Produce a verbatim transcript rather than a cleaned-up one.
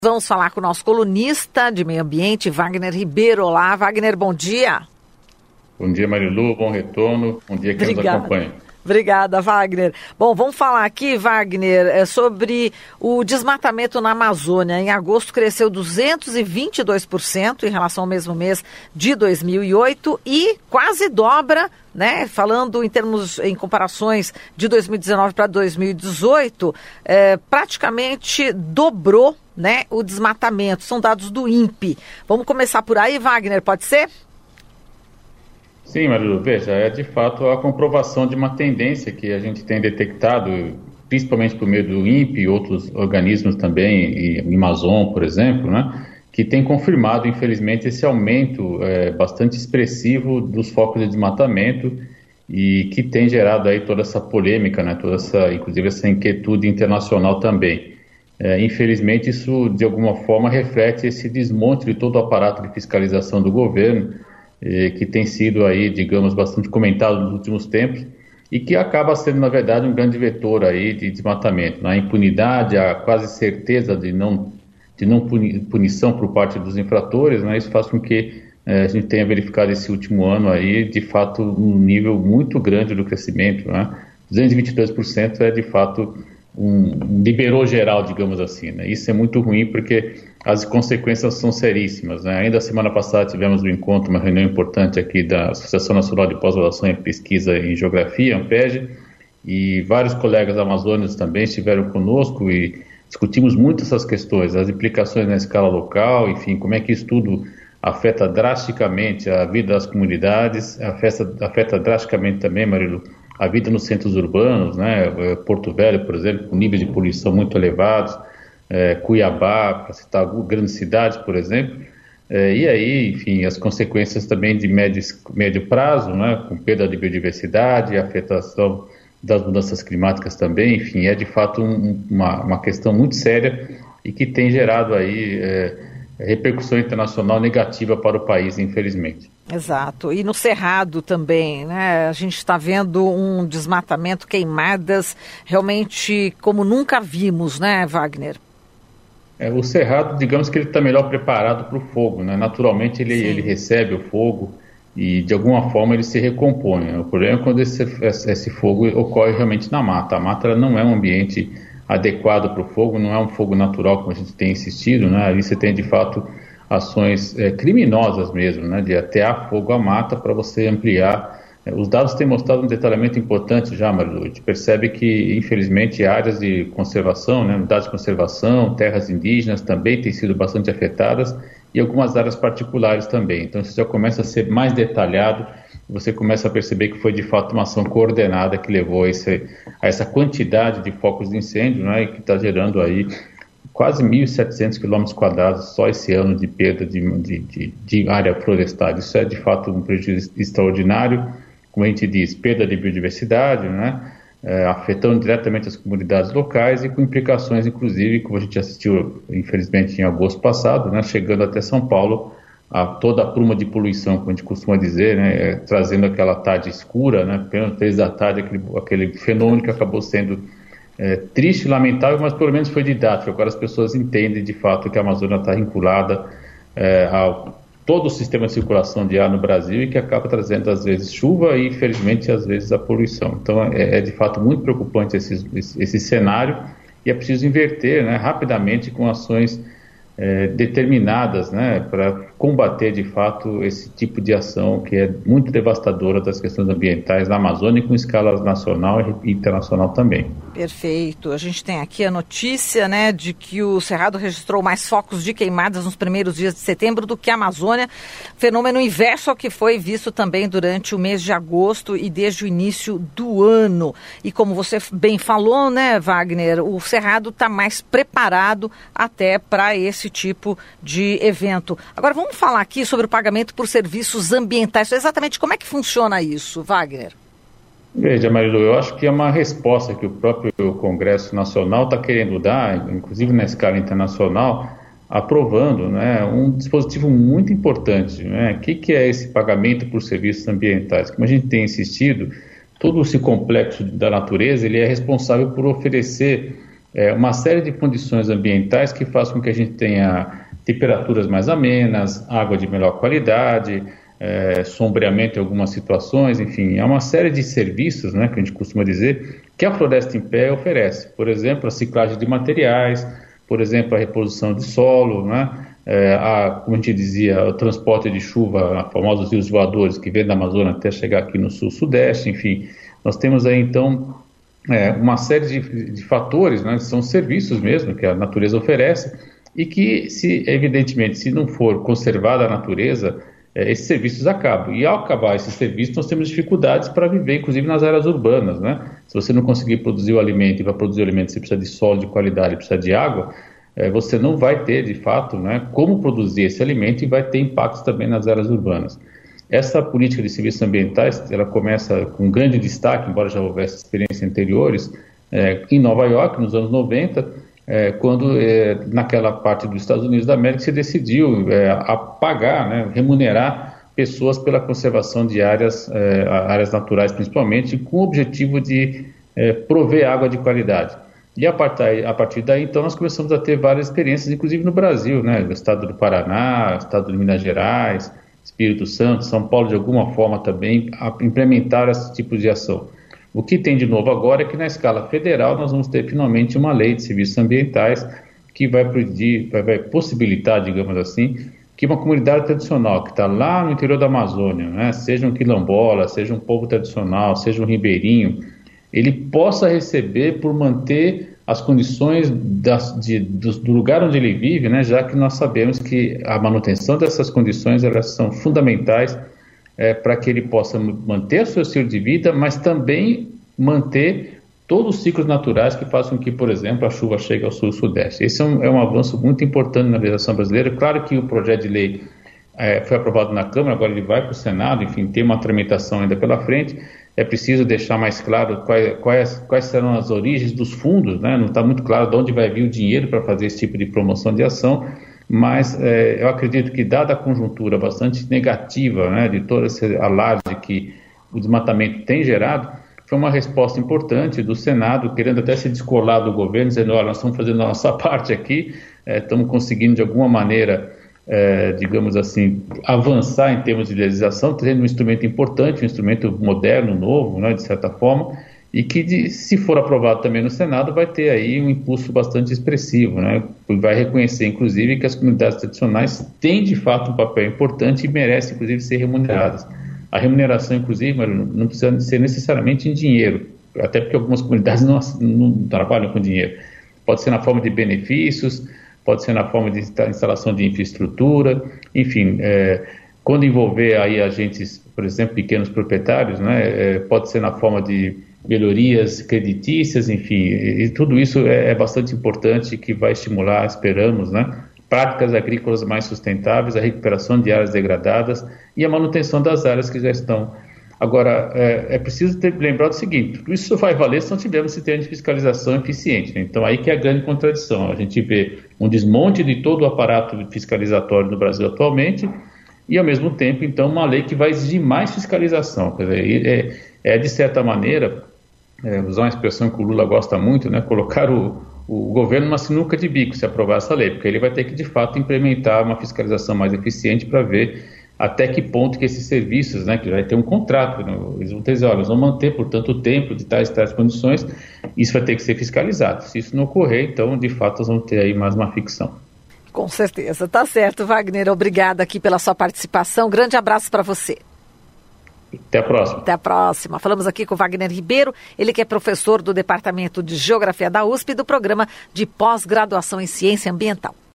Vamos falar com o nosso colunista de meio ambiente, Wagner Ribeiro. Olá, Wagner, bom dia. Bom dia, Marilu, bom retorno, bom dia quem nos acompanha. Obrigada, Wagner. Bom, vamos falar aqui, Wagner, sobre o desmatamento na Amazônia. Em agosto cresceu duzentos e vinte e dois por cento em relação ao mesmo mês de dois mil e oito e quase dobra, né? Falando em termos, em comparações de dois mil e dezenove para dois mil e dezoito, é, praticamente dobrou, né, o desmatamento. São dados do INPE. Vamos começar por aí, Wagner, pode ser? Sim, Marilu, veja, é de fato a comprovação de uma tendência que a gente tem detectado, principalmente por meio do INPE e outros organismos também, e Amazon, por exemplo, né, que tem confirmado, infelizmente, esse aumento é, bastante expressivo dos focos de desmatamento e que tem gerado aí toda essa polêmica, né, toda essa, inclusive essa inquietude internacional também. É, infelizmente, isso, de alguma forma, reflete esse desmonte de todo o aparato de fiscalização do governo, que tem sido aí, digamos, bastante comentado nos últimos tempos e que acaba sendo, na verdade, um grande vetor aí de desmatamento. A impunidade, a quase certeza de não, de não punição por parte dos infratores, né? Isso faz com que eh, a gente tenha verificado esse último ano aí, de fato, um nível muito grande do crescimento, né? duzentos e vinte e dois por cento é, de fato, um, um liberou geral, digamos assim, né? Isso é muito ruim porque as consequências são seríssimas, né? Ainda a semana passada tivemos um encontro, uma reunião importante aqui da Associação Nacional de Pós-Graduação em Pesquisa em Geografia, ANPEG, e vários colegas amazônicos também estiveram conosco e discutimos muito essas questões, as implicações na escala local, enfim, como é que isso tudo afeta drasticamente a vida das comunidades, afeta, afeta drasticamente também, Marilu, a vida nos centros urbanos, né? Porto Velho, por exemplo, com níveis de poluição muito elevados, É, Cuiabá, para citar grandes cidades, por exemplo, é, e aí, enfim, as consequências também de médio, médio prazo, né, com perda de biodiversidade, afetação das mudanças climáticas também, enfim, é de fato um, uma, uma questão muito séria e que tem gerado aí é, repercussão internacional negativa para o país, infelizmente. Exato, e no Cerrado também, né, a gente está vendo um desmatamento, queimadas, realmente como nunca vimos, né, Wagner? É, o Cerrado, digamos que ele está melhor preparado para o fogo, né? Naturalmente ele, ele recebe o fogo e de alguma forma ele se recompõe, né? O problema é quando esse, esse fogo ocorre realmente na mata. A mata ela não é um ambiente adequado para o fogo, não é um fogo natural como a gente tem insistido, né? Ali você tem de fato ações é, criminosas mesmo, né? De atear fogo à mata para você ampliar. Os dados têm mostrado um detalhamento importante já, Marilu. A gente percebe que, infelizmente, áreas de conservação, né, unidades de conservação, terras indígenas também têm sido bastante afetadas e algumas áreas particulares também. Então, isso já começa a ser mais detalhado, você começa a perceber que foi, de fato, uma ação coordenada que levou a, esse, a essa quantidade de focos de incêndio, né, e que está gerando aí quase mil e setecentos quilômetros quadrados só esse ano de perda de, de, de, de área florestal. Isso é, de fato, um prejuízo extraordinário. Como a gente diz, perda de biodiversidade, né, é, afetando diretamente as comunidades locais e com implicações, inclusive, como a gente assistiu, infelizmente, em agosto passado, né, chegando até São Paulo, a toda a pluma de poluição, como a gente costuma dizer, né, é, trazendo aquela tarde escura, né, apenas três da tarde, aquele, aquele fenômeno que acabou sendo é, triste, lamentável, mas pelo menos foi didático. Agora as pessoas entendem, de fato, que a Amazônia está vinculada é, ao todo o sistema de circulação de ar no Brasil e que acaba trazendo, às vezes, chuva e, infelizmente, às vezes, a poluição. Então, é, é de fato muito preocupante esse, esse, esse cenário e é preciso inverter, né, rapidamente com ações é, determinadas, né, para combater, de fato, esse tipo de ação que é muito devastadora das questões ambientais na Amazônia com escala nacional e internacional também. Perfeito. A gente tem aqui a notícia, né, de que o Cerrado registrou mais focos de queimadas nos primeiros dias de setembro do que a Amazônia, fenômeno inverso ao que foi visto também durante o mês de agosto e desde o início do ano. E como você bem falou, né, Wagner, o Cerrado está mais preparado até para esse tipo de evento. Agora vamos falar aqui sobre o pagamento por serviços ambientais. Exatamente como é que funciona isso, Wagner? Veja, Marilu, eu acho que é uma resposta que o próprio Congresso Nacional está querendo dar, inclusive na escala internacional, aprovando, né, um dispositivo muito importante. Né? O que, que é esse pagamento por serviços ambientais? Como a gente tem insistido, todo esse complexo da natureza ele é responsável por oferecer é, uma série de condições ambientais que façam com que a gente tenha temperaturas mais amenas, água de melhor qualidade, é, sombreamento em algumas situações, enfim, há uma série de serviços, né, que a gente costuma dizer, que a Floresta em Pé oferece. Por exemplo, a ciclagem de materiais, por exemplo, a reposição de solo, né, é, a, como a gente dizia, o transporte de chuva, os famosos rios voadores que vêm da Amazônia até chegar aqui no sul-sudeste, enfim. Nós temos aí, então, é, uma série de, de fatores, né, que são serviços mesmo que a natureza oferece e que, se, evidentemente, se não for conservada a natureza, é, esses serviços acabam. E ao acabar esses serviços, nós temos dificuldades para viver, inclusive nas áreas urbanas, né? Se você não conseguir produzir o alimento, e para produzir o alimento você precisa de solo de qualidade, precisa de água, é, você não vai ter, de fato, né, como produzir esse alimento e vai ter impactos também nas áreas urbanas. Essa política de serviços ambientais, ela começa com grande destaque, embora já houvesse experiências anteriores, é, em Nova York, nos anos noventa, é, quando é, naquela parte dos Estados Unidos da América se decidiu é, a pagar, né, remunerar pessoas pela conservação de áreas, é, áreas naturais principalmente, com o objetivo de é, prover água de qualidade. E a partir, a partir daí, então, nós começamos a ter várias experiências, inclusive no Brasil, né, no estado do Paraná, estado de Minas Gerais, Espírito Santo, São Paulo, de alguma forma também, a implementar esse tipo de ação. O que tem de novo agora é que na escala federal nós vamos ter finalmente uma lei de serviços ambientais que vai, pedir, vai possibilitar, digamos assim, que uma comunidade tradicional que está lá no interior da Amazônia, né, seja um quilombola, seja um povo tradicional, seja um ribeirinho, ele possa receber por manter as condições das, de, do, do lugar onde ele vive, né, já que nós sabemos que a manutenção dessas condições elas são fundamentais é, para que ele possa manter o seu estilo de vida, mas também manter todos os ciclos naturais que façam que, por exemplo, a chuva chegue ao sul e sudeste. Esse é um, é um avanço muito importante na legislação brasileira. Claro que o projeto de lei é, foi aprovado na Câmara, agora ele vai para o Senado, enfim, tem uma tramitação ainda pela frente. É preciso deixar mais claro quais, quais, quais serão as origens dos fundos, né? Não está muito claro de onde vai vir o dinheiro para fazer esse tipo de promoção de ação, mas é, eu acredito que, dada a conjuntura bastante negativa, né, de toda essa alarde que o desmatamento tem gerado, foi uma resposta importante do Senado, querendo até se descolar do governo, dizendo, olha, nós estamos fazendo a nossa parte aqui, é, estamos conseguindo de alguma maneira, é, digamos assim, avançar em termos de legislação, tendo um instrumento importante, um instrumento moderno, novo, né, de certa forma, e que, de, se for aprovado também no Senado, vai ter aí um impulso bastante expressivo, né? Vai reconhecer, inclusive, que as comunidades tradicionais têm, de fato, um papel importante e merecem, inclusive, ser remuneradas. A remuneração, inclusive, não precisa ser necessariamente em dinheiro, até porque algumas comunidades não, não trabalham com dinheiro. Pode ser na forma de benefícios, pode ser na forma de instalação de infraestrutura, enfim, é, quando envolver aí agentes, por exemplo, pequenos proprietários, né, é, pode ser na forma de melhorias creditícias, enfim, e, e tudo isso é, é bastante importante, que vai estimular, esperamos, né, práticas agrícolas mais sustentáveis, a recuperação de áreas degradadas e a manutenção das áreas que já estão. Agora, é, é preciso ter, lembrar do seguinte, tudo isso vai valer se não tivermos sistema de fiscalização eficiente, né? Então aí que é a grande contradição, a gente vê um desmonte de todo o aparato fiscalizatório no Brasil atualmente e, ao mesmo tempo, então, uma lei que vai exigir mais fiscalização. Quer dizer, é, é de certa maneira, é, usar uma expressão que o Lula gosta muito, né, colocar o, o governo numa sinuca de bico se aprovar essa lei, porque ele vai ter que, de fato, implementar uma fiscalização mais eficiente para ver até que ponto que esses serviços, né, que vai ter um contrato, né, eles vão ter dizer, olha, nós vamos manter por tanto tempo, de tais tais condições, isso vai ter que ser fiscalizado. Se isso não ocorrer, então, de fato, nós vamos ter aí mais uma ficção. Com certeza, tá certo, Wagner, obrigada aqui pela sua participação, grande abraço para você. Até a próxima. Até a próxima. Falamos aqui com o Wagner Ribeiro, ele que é professor do Departamento de Geografia da U S P e do Programa de Pós-Graduação em Ciência Ambiental.